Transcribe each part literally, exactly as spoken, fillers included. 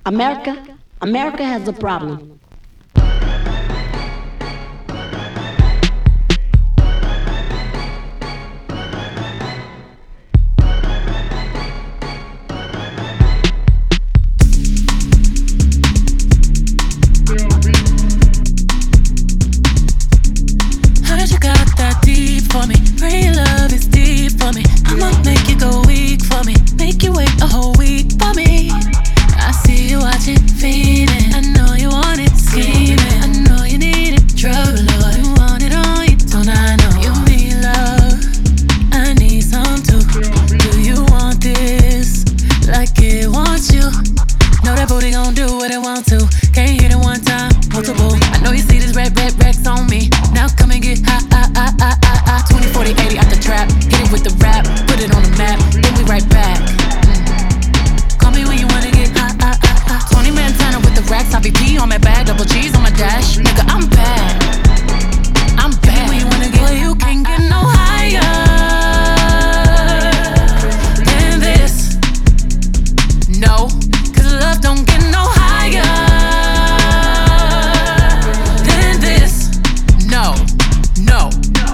America, America has a problem. Heard you got that deep for me. Pray love is deep for me. I'ma make you go weak for me. Make you wait a whole week for me. I see you watching, feeding. I know you want it, scheming. I know you need it, drug lord. You want it on you, don't I know? You need love, I need some too. Do you want this like it wants you? Know that booty gon' do what it want to. Can't hit it one time, multiple. I know you see this red, red, Rex on me. Now come and get high, high, high, high, high, high. twenty, forty, eighty out the trap. Hit it with the rap, put it on the map. Then we right back. Mm. Call me when you wanna get high, high, high, high. twenty Montana with the racks. I V P on my bag, double G's on my dash. Nigga, I'm bad. I'm bad. When you wanna get, well, you can't get no higher than this. No, cause love don't get no higher than this. No, no.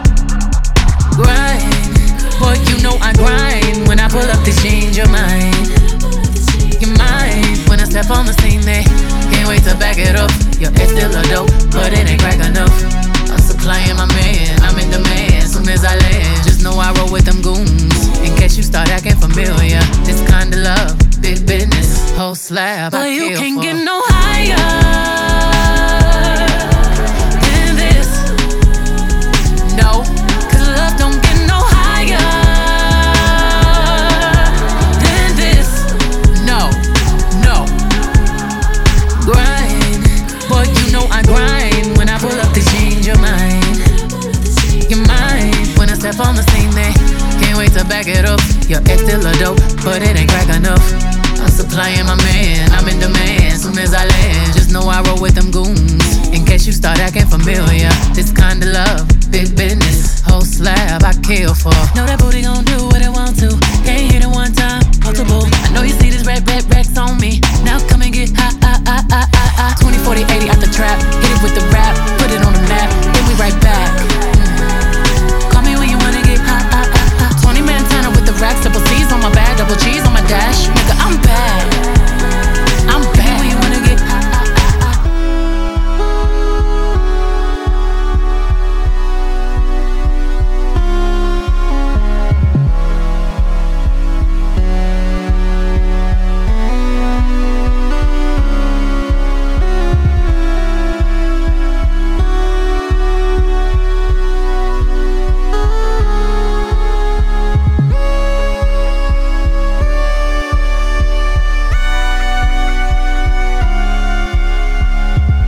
Grind, boy, you know I grind. When I pull up these jeans, you're mine. You're mine. When I step on the scene, they can't wait to back it up. Your ex still a dope, but it ain't crack enough. I'm supplying my man, I'm in demand. Soon as I land, just know I roll with them goons. In case you start acting familiar, this kind of love, big business, whole slab. Boy, you can't for. Get no higher than this. No, cause love don't get no higher than this. No, no. Grind, boy, you know I grind. When I pull up the jeans, you're mine. You're mine. When I step on the scene, they can't wait to back it up. Your ex still a dope, but it ain't crack enough. I'm supplying my man, I'm in demand. Soon as I land, just know I roll with them goons. In case you start acting familiar, this kind of love, big business, whole slab I kill for. Know that booty gon' do what it want to. Can't hit it one time, multiple. I know you see this